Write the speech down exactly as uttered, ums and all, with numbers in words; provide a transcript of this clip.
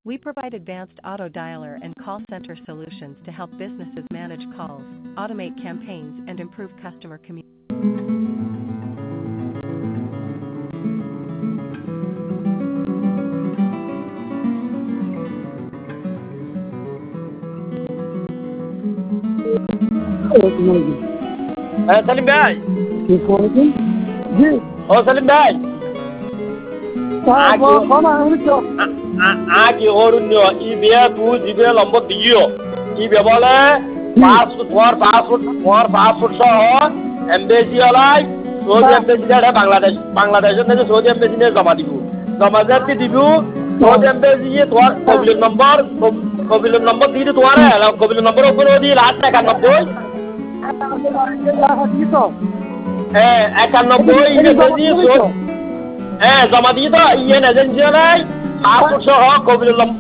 We provide advanced auto dialer and call center solutions to help businesses manage calls, automate campaigns, and improve customer communication. হ্যাঁ সেলিম ভাই, জি ও সেলিম ভাই, আগে অরণ্য ই বিয়ে তুই দিবে নম্বর দিও ই বলে পাঁচ তোমার পাঁচ ফুট তোমার পাঁচ ফুট সহ এমবেসি হলাই সৌদি এমবেসি বাংলাদেশ বাংলাদেশের থেকে সৌদি এমবেসি নিয়ে জমা দিব জমা যাতে দিব সৌদি এমবেসি তোমার কবিলের নম্বর কবিলের নম্বর দিয়ে তোমার কবিলের নম্বর উপরে দিয়ে লাখ একানব্বই হ্যাঁ একানব্বই হ্যাঁ জমা দিয়ে তো ইয়ে এজেন্সি হলাই পাঁচ ফুট সহ কবিলের নম্বর